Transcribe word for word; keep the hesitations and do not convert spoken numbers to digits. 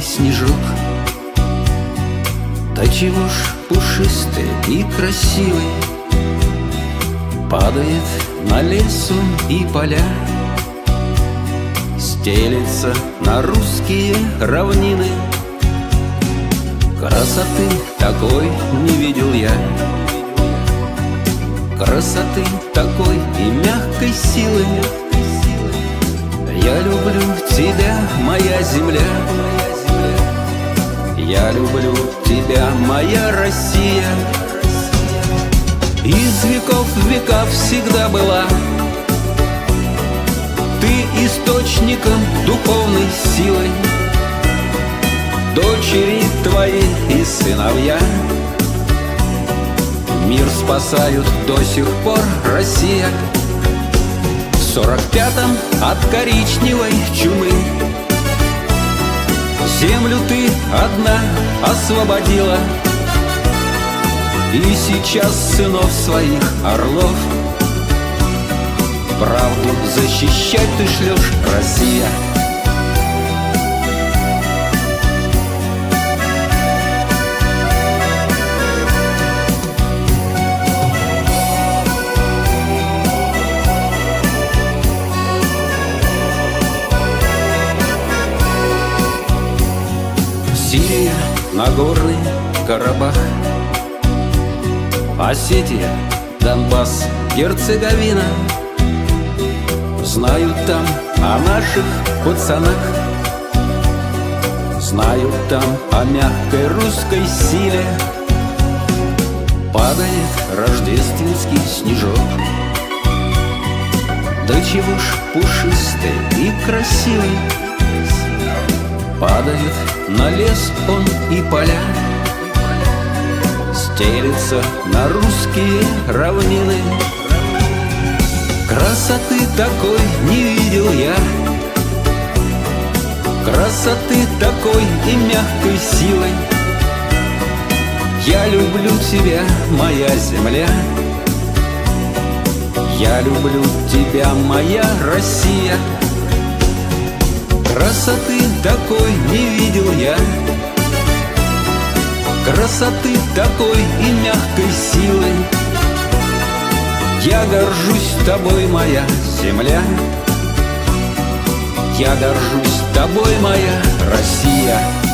снежок. Да чего ж пушистый и красивый, падает на лесу и поля, стелется на русские равнины. Красоты такой не видел я, красоты такой и мягкой силы. Я люблю тебя, моя земля, я люблю тебя, моя Россия. Из веков в века всегда была ты источником духовной силы. Дочери твои и сыновья мир спасают до сих пор, Россия. В сорок пятом от коричневой чумы землю ты одна освободила, и сейчас сынов своих орлов правду защищать ты шлешь, Россия. Сирия, Нагорный Карабах, Осетия, Донбасс, Герцеговина. Знают там о наших пацанах, знают там о мягкой русской силе. Падает рождественский снежок, да чего ж пушистый и красивый, падает на лес он и поля, стелется на русские равнины. Красоты такой не видел я, красоты такой и мягкой силой. Я люблю тебя, моя земля, я люблю тебя, моя Россия. Красоты такой не видел я, красоты такой и мягкой силой. Я горжусь тобой, моя земля, я горжусь тобой, моя Россия.